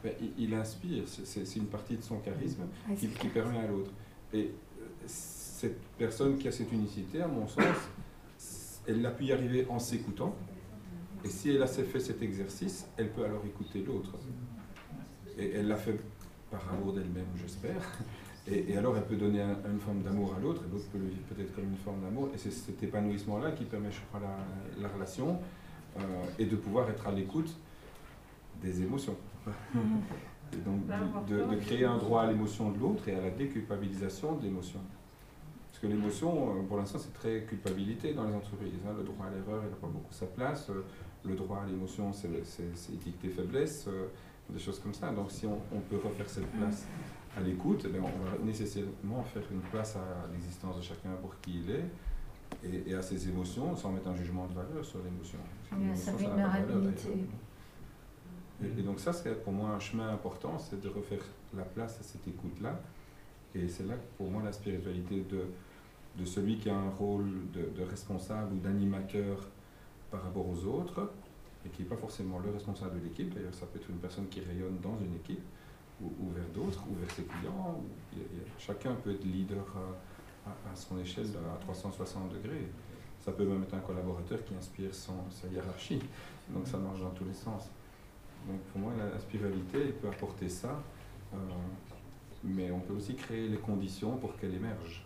il inspire, c'est une partie de son charisme qui permet à l'autre. Et cette personne qui a cette unicité, à mon sens, elle l'a pu y arriver en s'écoutant. Et si elle a fait cet exercice, elle peut alors écouter l'autre. Et elle l'a fait par amour d'elle-même, j'espère. Et alors elle peut donner une forme d'amour à l'autre, et l'autre peut le vivre peut-être comme une forme d'amour. Et c'est cet épanouissement-là qui permet, je crois, la relation et de pouvoir être à l'écoute des émotions. Et donc de créer un droit à l'émotion de l'autre et à la déculpabilisation de l'émotion. Parce que l'émotion, pour l'instant, c'est très culpabilité dans les entreprises. Hein. Le droit à l'erreur, il n'a pas beaucoup sa place. Le droit à l'émotion, c'est étiqueté faiblesse, des choses comme ça. Donc si on peut refaire cette place à l'écoute, on va nécessairement faire une place à l'existence de chacun pour qui il est et à ses émotions, sans mettre un jugement de valeur sur l'émotion. Sa vulnérabilité. Et donc ça, c'est pour moi un chemin important, c'est de refaire la place à cette écoute-là. Et c'est là, pour moi, la spiritualité de celui qui a un rôle de responsable ou d'animateur par rapport aux autres, et qui n'est pas forcément le responsable de l'équipe. D'ailleurs, ça peut être une personne qui rayonne dans une équipe, ou vers d'autres, ou vers ses clients. Chacun peut être leader à son échelle à 360 degrés. Ça peut même être un collaborateur qui inspire sa hiérarchie. Donc ça marche dans tous les sens. Donc pour moi, la spiritualité, elle peut apporter ça, mais on peut aussi créer les conditions pour qu'elle émerge.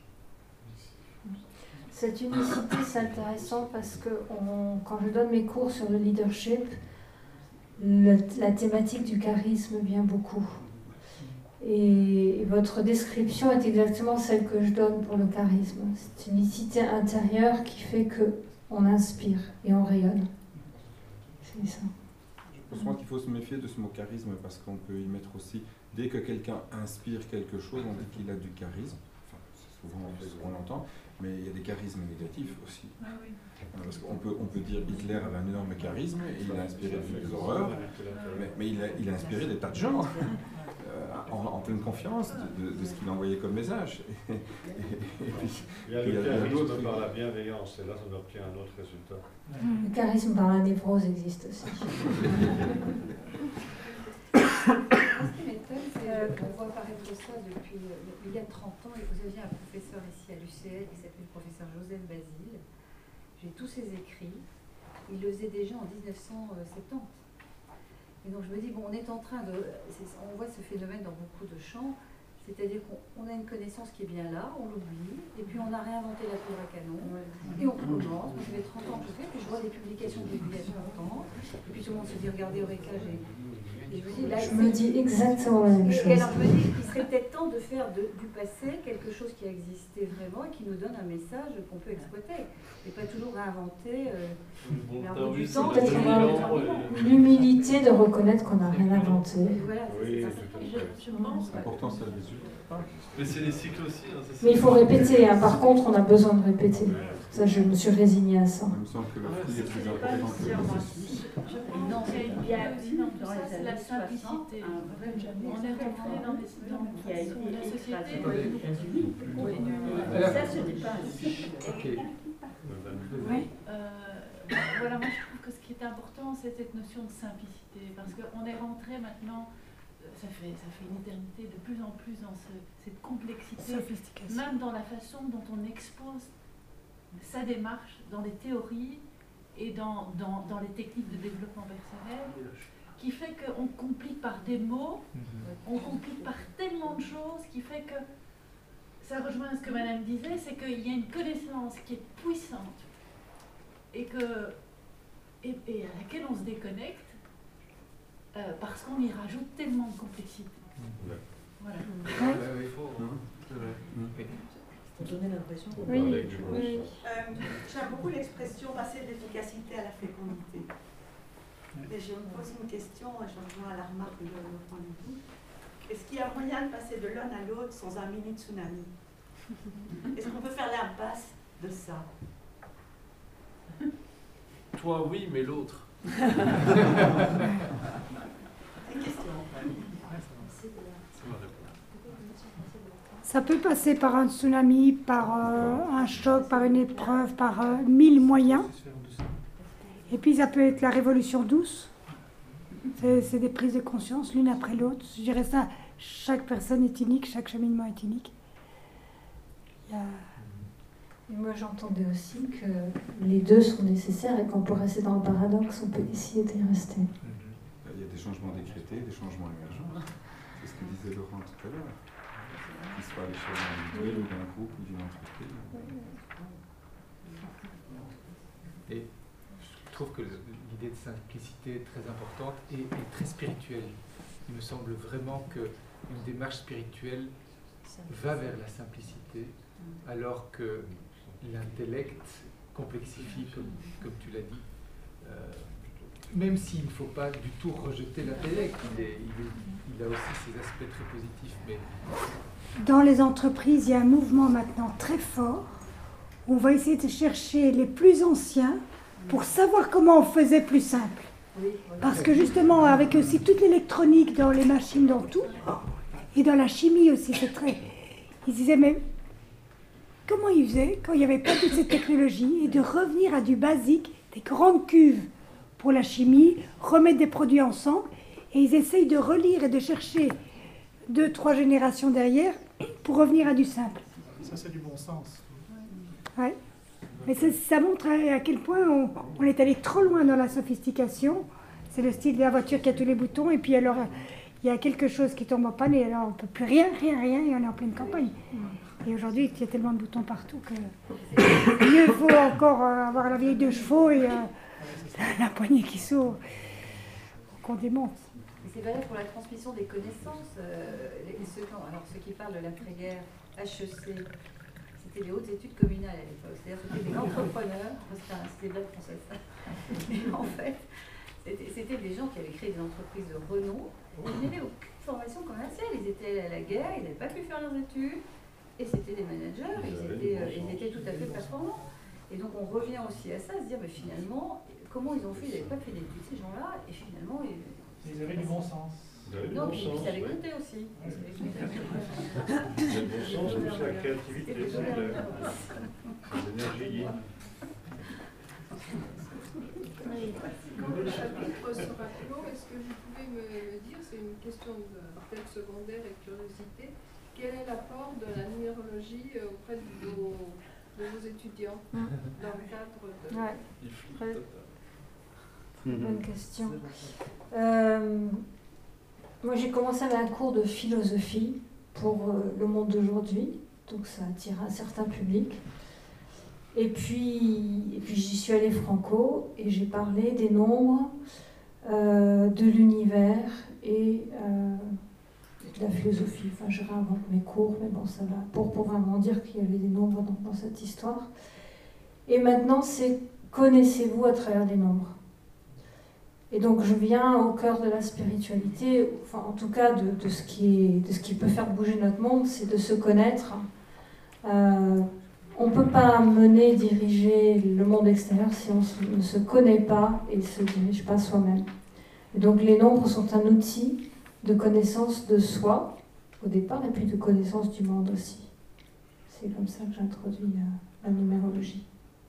Cette unicité, c'est intéressant parce que quand je donne mes cours sur le leadership, la thématique du charisme vient beaucoup. Et votre description est exactement celle que je donne pour le charisme. C'est une unicité intérieure qui fait qu'on inspire et on rayonne. C'est ça. Je pense qu'il faut se méfier de ce mot charisme parce qu'on peut y mettre aussi, dès que quelqu'un inspire quelque chose, on dit qu'il a du charisme. Enfin, c'est souvent ce qu'on entend, mais il y a des charismes négatifs aussi. Ah oui. Parce qu'on peut dire Hitler avait un énorme charisme, et il a inspiré des horreurs, mais il a inspiré des tas de gens en pleine confiance de ce qu'il envoyait comme message. Il y a le charisme par la bienveillance, et là on obtient un autre résultat. Le charisme par la névrose existe aussi. Ce qui m'étonne, c'est qu'on voit apparaître ça depuis il y a 30 ans, et vous aviez un professeur ici à l'UCL qui s'appelle le professeur Joseph Basile. J'ai tous ses écrits, il le faisait déjà en 1970. Et donc je me dis, bon, on est en train de... On voit ce phénomène dans beaucoup de champs, c'est-à-dire qu'on a une connaissance qui est bien là, on l'oublie, et puis on a réinventé la tour à canon, et on commence. Moi, ça fait 30 ans que je fais, puis je vois des publications depuis il y a 30 ans, et puis tout le monde se dit, regardez Eureka, je me dis exactement la même chose. Et alors je me dis qu'il serait peut-être temps de faire du passé quelque chose qui a existé vraiment et qui nous donne un message qu'on peut exploiter. Et pas toujours réinventer. L'humilité de reconnaître qu'on n'a rien inventé. Voilà, oui, je pense. L'important, c'est le résultat. Mais c'est les cycles aussi. Hein, mais il faut répéter. Hein. Par contre, on a besoin de répéter. Ça, je me suis résignée à ça. Il me semble que la fouille est plus importante que le processus. Non, il y a aussi dans la simplicité. On est rentré dans la société. Ça, ce n'est pas ainsi. Oui. Voilà, moi je trouve que ce qui est important, c'est cette notion de simplicité. Parce qu'on est rentré maintenant, ça fait une éternité, de plus en plus dans cette complexité, même dans la façon dont on expose sa démarche, dans les théories et dans les techniques de développement personnel, qui fait qu'on complique par des mots, on complique par tellement de choses, qui fait que, ça rejoint ce que Madame disait, c'est qu'il y a une connaissance qui est puissante et à laquelle on se déconnecte parce qu'on y rajoute tellement de complexité. Voilà. Pour donner l'impression qu'on oui. J'aime beaucoup l'expression passer de l'efficacité à la fécondité. Et je me pose une question, et je rejoins à la remarque de notre rendez-vous. Est-ce qu'il y a moyen de passer de l'un à l'autre sans un mini tsunami? Est-ce qu'on peut faire l'impasse de ça? Toi, oui, mais l'autre. C'est une question. Ça peut passer par un tsunami, par un choc, par une épreuve, par 1000 moyens. Et puis ça peut être la révolution douce. C'est des prises de conscience l'une après l'autre. Je dirais ça, chaque personne est unique, chaque cheminement est unique. Et moi j'entendais aussi que les deux sont nécessaires et qu'on peut rester dans le paradoxe, on peut essayer d'y rester. Il y a des changements décrétés, des changements émergents. C'est ce que disait Laurent tout à l'heure. Qu'il soit à l'échelle individuelle ou d'un groupe ou d'une entreprise. Et je trouve que l'idée de simplicité est très importante et très spirituelle. Il me semble vraiment qu'une démarche spirituelle va vers la simplicité, alors que l'intellect complexifie, comme tu l'as dit. Même s'il ne faut pas du tout rejeter l'intellect, il a aussi ses aspects très positifs. Mais... Dans les entreprises, il y a un mouvement maintenant très fort où on va essayer de chercher les plus anciens pour savoir comment on faisait plus simple. Parce que justement, avec aussi toute l'électronique dans les machines, dans tout, et dans la chimie aussi, c'est très... Ils disaient, mais comment ils faisaient quand il n'y avait pas toutes ces technologies, et de revenir à du basique, des grandes cuves pour la chimie, remettre des produits ensemble, et ils essayent de relire et de chercher 2-3 générations derrière pour revenir à du simple. Ça, c'est du bon sens. Ouais. Mais ça montre à quel point on est allé trop loin dans la sophistication. C'est le style de la voiture qui a tous les boutons, et puis alors il y a quelque chose qui tombe en panne, et alors on ne peut plus rien, et on est en pleine campagne. Et aujourd'hui, il y a tellement de boutons partout que mieux vaut encore avoir la vieille 2 chevaux et la poignée qui s'ouvre, qu'on démonte. C'est valable pour la transmission des connaissances. Ceux qui parlent de l'après-guerre, HEC, c'était les hautes études communales à l'époque. C'est-à-dire que c'était des entrepreneurs, c'était bien français ça. Mais en fait, c'était des gens qui avaient créé des entreprises de renom. Ils n'avaient aucune formation commerciale. Ils étaient à la guerre, ils n'avaient pas pu faire leurs études. Et c'était des managers, ils étaient tout à fait performants. Et donc on revient aussi à ça, à se dire, mais finalement, comment ils ont fait? Ils n'avaient pas fait d'études, ces gens-là, et finalement... Ils avaient du bon sens. Non, puis ils savaient compter aussi. Le bon sens, c'est aussi la créativité, c'est l'énergie. Quand le chapitre sera clos, est-ce que vous pouvez me dire, c'est une question peut-être secondaire et curiosité, quel est l'apport de la numérologie auprès de vos étudiants dans le cadre de... Bonne question. Moi, j'ai commencé avec un cours de philosophie pour le monde d'aujourd'hui, donc ça attire un certain public. Et puis j'y suis allée franco et j'ai parlé des nombres, de l'univers et de la philosophie. Enfin, je réinvente mes cours, mais bon, ça va. Pour vraiment dire qu'il y avait des nombres dans cette histoire. Et maintenant, c'est connaissez-vous à travers les nombres. Et donc je viens au cœur de la spiritualité, enfin en tout cas de ce qui peut faire bouger notre monde, c'est de se connaître. On ne peut pas mener, diriger le monde extérieur si on ne se connaît pas et ne se dirige pas soi-même. Et donc les nombres sont un outil de connaissance de soi au départ et puis de connaissance du monde aussi. C'est comme ça que j'introduis la numérologie.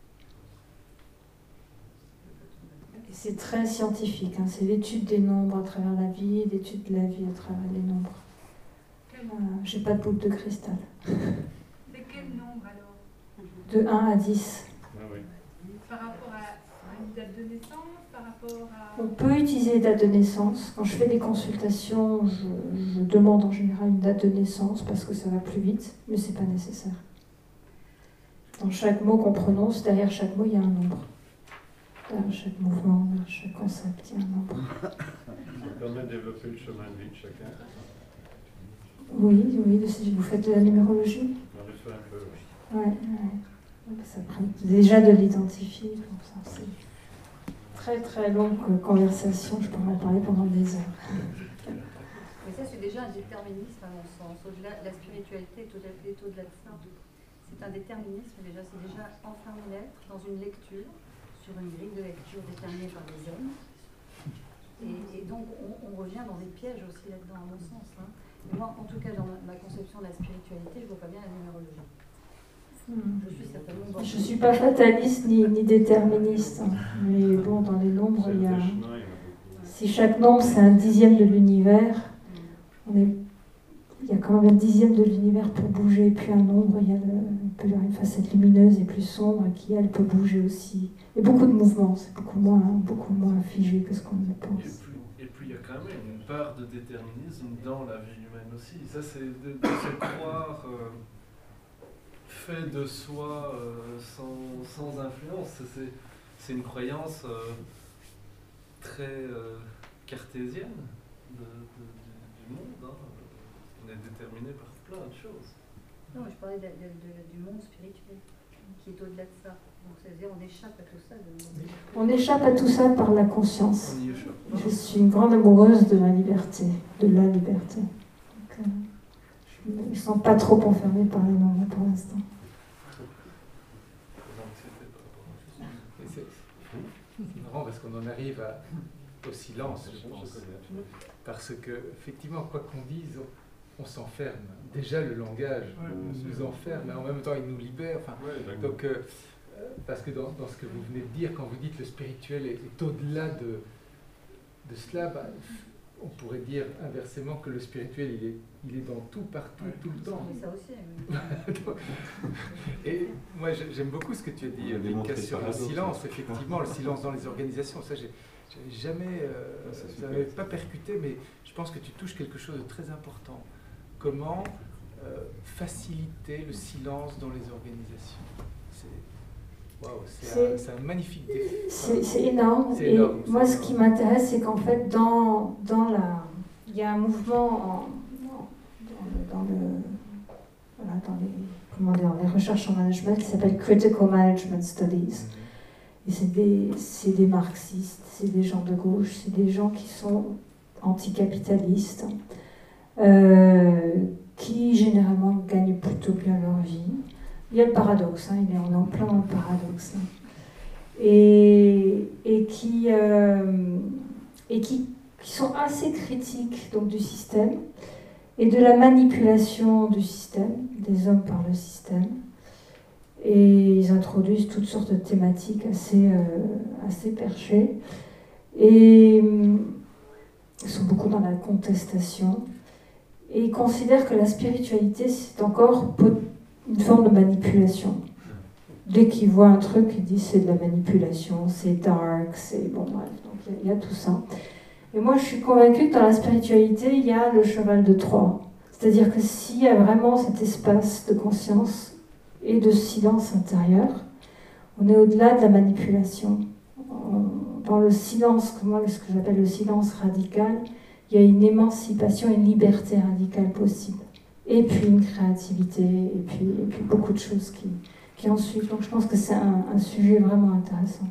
C'est très scientifique, hein. C'est l'étude des nombres à travers la vie, l'étude de la vie à travers les nombres. J'ai pas de boule de cristal. De quel nombre alors? De 1 à 10. Ah oui. Par rapport à une date de naissance, par rapport à... On peut utiliser les dates de naissance. Quand je fais des consultations, je demande en général une date de naissance parce que ça va plus vite, mais c'est pas nécessaire. Dans chaque mot qu'on prononce, derrière chaque mot, il y a un nombre. Dans chaque mouvement, dans chaque concept, il y a un nombre. Ça permet de développer le chemin de vie de chacun. Oui, vous faites de la numérologie? On le fait un peu, oui. Ouais. Ça prend déjà de l'identifier. C'est très très longue conversation, je pourrais en parler pendant des heures. Mais ça, c'est déjà un déterminisme à mon sens. Au-delà, la spiritualité est au-delà de ça. C'est un déterminisme déjà, c'est déjà enfin une lettre dans une lecture, sur une grille de lecture déterminée par des hommes. Et donc, on revient dans des pièges aussi là-dedans, à mon sens. Hein. Et moi, en tout cas, dans ma conception de la spiritualité, je ne vois pas bien la numérologie. Je suis certainement... Je ne suis pas fataliste ni déterministe. Hein. Mais bon, dans les nombres, il y a... Si chaque nombre c'est un dixième de l'univers, il y a quand même un dixième de l'univers pour bouger. Et puis un nombre, il peut y avoir une facette lumineuse et plus sombre qui, elle, peut bouger aussi. Et beaucoup de mouvements, c'est beaucoup moins figé que ce qu'on le pense. Et puis il y a quand même une part de déterminisme dans la vie humaine aussi. Ça, c'est de se croire fait de soi sans influence. C'est une croyance très cartésienne du monde. Hein. On est déterminé par plein de choses. Non, je parlais du monde spirituel, qui est au-delà de ça. Donc, c'est-à-dire, on échappe à tout ça. On échappe à tout ça par la conscience. Je suis une grande amoureuse de la liberté. Donc, je ne me sens pas trop enfermée par les nombres pour l'instant. C'est marrant parce qu'on en arrive au silence, je pense. Parce que, effectivement, quoi qu'on dise, on s'enferme. Déjà, le langage nous enferme, mais en même temps, il nous libère. Enfin, donc, parce que dans ce que vous venez de dire, quand vous dites le spirituel est au-delà de cela, on pourrait dire inversement que le spirituel, il est dans tout, partout, tout le temps. Ça aussi. Et moi, j'aime beaucoup ce que tu as dit, Vicka, sur le silence. Effectivement, le silence dans les organisations. Ça, j'avais jamais, ça n'avait pas percuté, mais je pense que tu touches quelque chose de très important. Comment faciliter le silence dans les organisations. C'est un magnifique défi. C'est énorme. Et moi, ce qui m'intéresse, c'est qu'en fait, il y a un mouvement dans les recherches en management qui s'appelle Critical Management Studies. Et c'est des marxistes, c'est des gens de gauche, c'est des gens qui sont anticapitalistes, qui généralement gagnent plutôt bien leur vie. Il y a le paradoxe, on est en plein dans le paradoxe. Et qui sont assez critiques donc, du système et de la manipulation du système, des hommes par le système. Et ils introduisent toutes sortes de thématiques assez perchées. Et ils sont beaucoup dans la contestation. Et ils considèrent que la spiritualité, c'est encore une forme de manipulation. Dès qu'ils voient un truc, ils disent c'est de la manipulation, c'est dark, c'est bon bref, donc il y a tout ça. Et moi je suis convaincue que dans la spiritualité, il y a le cheval de Troie. C'est-à-dire que s'il y a vraiment cet espace de conscience et de silence intérieur, on est au-delà de la manipulation. Dans le silence, ce que j'appelle le silence radical, il y a une émancipation, une liberté radicale possible. Et puis une créativité, et puis beaucoup de choses qui en suivent. Donc je pense que c'est un sujet vraiment intéressant.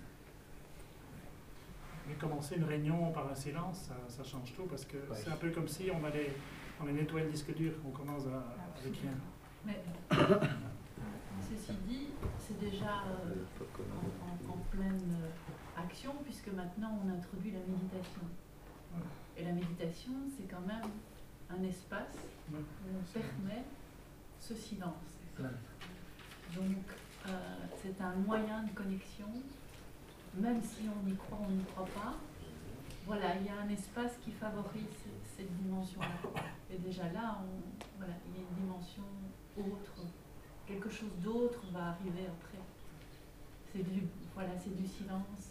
Mais commencer une réunion par un silence, ça change tout, parce que c'est un peu comme si on allait nettoyer le disque dur, on commence avec rien. Mais ceci dit, c'est déjà en pleine action, puisque maintenant on introduit la méditation. Et la méditation, c'est quand même un espace où on permet ce silence. Donc, c'est un moyen de connexion, même si on y croit, on n'y croit pas. Voilà, il y a un espace qui favorise cette dimension-là. Et déjà là, il y a une dimension autre. Quelque chose d'autre va arriver après. C'est du silence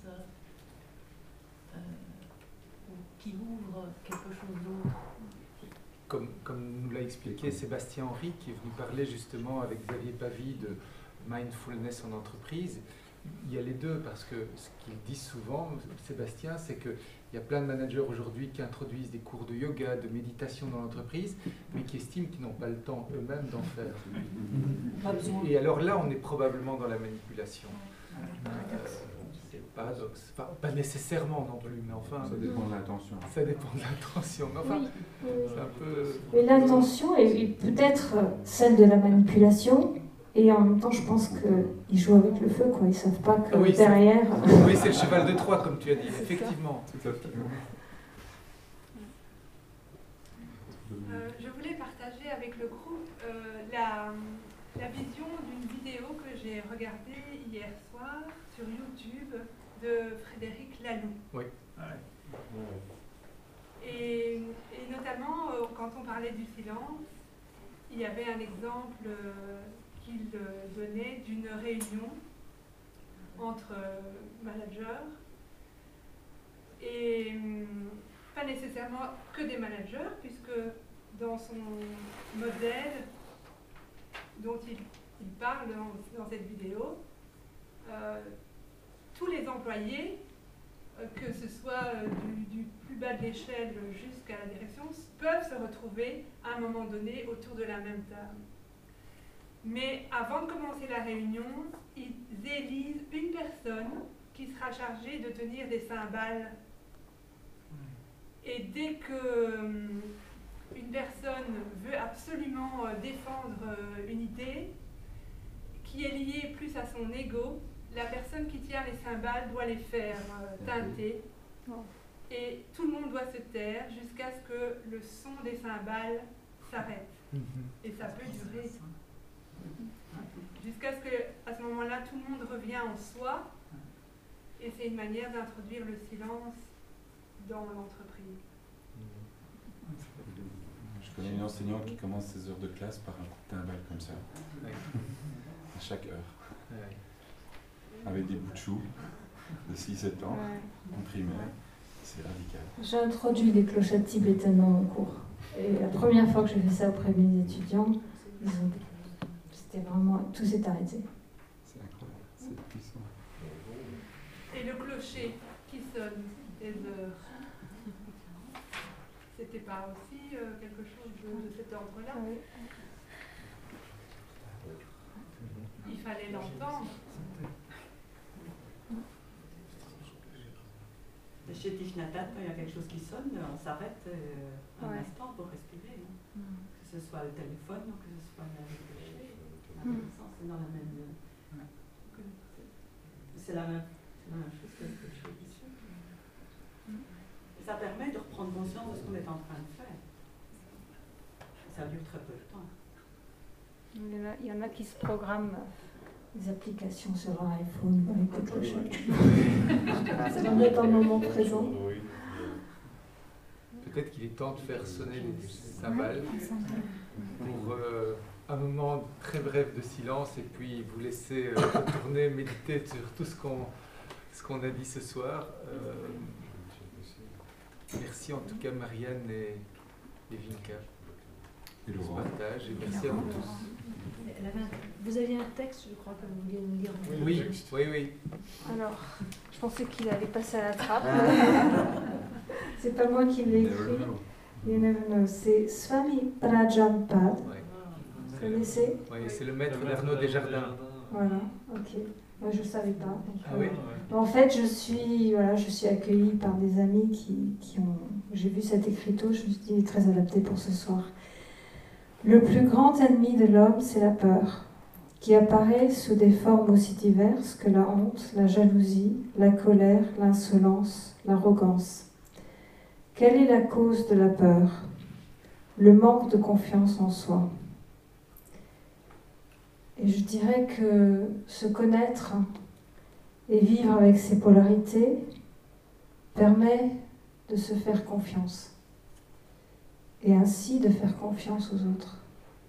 qui ouvre quelque chose d'autre. Comme nous l'a expliqué Sébastien Henry, qui est venu parler justement avec Xavier Pavie de mindfulness en entreprise, il y a les deux, parce que ce qu'il dit souvent, Sébastien, c'est qu'il y a plein de managers aujourd'hui qui introduisent des cours de yoga, de méditation dans l'entreprise, mais qui estiment qu'ils n'ont pas le temps eux-mêmes d'en faire. Et alors là, on est probablement dans la manipulation. C'est le paradoxe. Enfin, pas nécessairement non plus, mais enfin... Ça dépend de l'intention. Ça dépend de l'intention. Mais enfin, c'est un peu... Mais l'intention est peut-être celle de la manipulation, et en même temps, je pense qu'ils jouent avec le feu, quoi. Ils ne savent pas que derrière... Oui, c'est le cheval de Troie, comme tu as dit, effectivement. Tout à fait. Je voulais partager avec le groupe la vision d'une vidéo que j'ai regardée hier soir sur YouTube de Frédéric Laloux. Oui. Et notamment, quand on parlait du silence, il y avait un exemple qu'il donnait d'une réunion entre managers, et pas nécessairement que des managers, puisque dans son modèle dont il parle dans cette vidéo, tous les employés, que ce soit du plus bas de l'échelle jusqu'à la direction, peuvent se retrouver à un moment donné autour de la même table. Mais avant de commencer la réunion, ils élisent une personne qui sera chargée de tenir des cymbales. Et dès que une personne veut absolument défendre une idée qui est liée plus à son ego, la personne qui tient les cymbales doit les faire teinter. Et tout le monde doit se taire jusqu'à ce que le son des cymbales s'arrête. Et ça peut durer jusqu'à ce qu'à ce moment-là, tout le monde revient en soi. Et c'est une manière d'introduire le silence dans l'entreprise. Je connais une enseignante qui commence ses heures de classe par un coup de timbale comme ça, à chaque heure, avec des bouts de chou de 6-7 ans, en primaire. C'est radical. J'ai introduit les clochettes tibétaines dans mon cours. Et la première fois que j'ai fait ça auprès de mes étudiants, c'était vraiment... tout s'est arrêté. C'est incroyable, c'est puissant. Et le clocher qui sonne des heures, c'était pas aussi quelque chose de cet ordre-là? Il fallait l'entendre. Chez Thich Nhat Hanh, quand il y a quelque chose qui sonne, on s'arrête un instant pour respirer. Hein. Que ce soit le téléphone ou que ce soit le clocher. C'est dans la même... C'est la même chose que le clocher ici. Ça permet de reprendre conscience de ce qu'on est en train de faire. Ça dure très peu de temps. Il y en a qui se programment des applications sur leur iPhone avec des clochettes. Ça va mettre un moment présent. Peut-être qu'il est temps de faire sonner les cymbales pour un moment très bref de silence et puis vous laisser retourner, méditer sur tout ce qu'on a dit ce soir. Merci en tout cas Marianne et Vinka pour ce partage et merci à vous tous. Vous aviez un texte, je crois, que vous vouliez nous lire. Oui. Alors, je pensais qu'il allait passer à la trappe. C'est pas moi qui l'ai écrit. You never know. C'est Swami Prajapad. Vous connaissez? Oui, c'est le maître d'Arnaud Desjardins. Voilà, ok. Moi, je ne savais pas. Donc, ah oui. En fait, je suis accueillie par des amis qui ont... J'ai vu cet écriteau, je me suis dit, il est très adapté pour ce soir. Le plus grand ennemi de l'homme, c'est la peur, qui apparaît sous des formes aussi diverses que la honte, la jalousie, la colère, l'insolence, l'arrogance. Quelle est la cause de la peur? Le manque de confiance en soi. Et je dirais que se connaître et vivre avec ses polarités permet de se faire confiance. Et ainsi de faire confiance aux autres.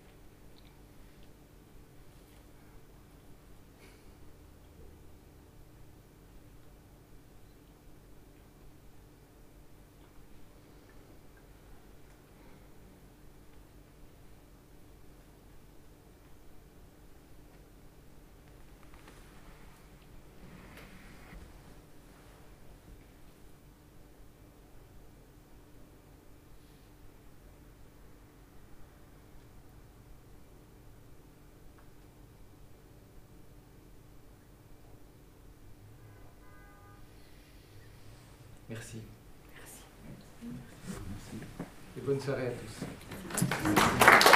Merci. Et bonne soirée à tous.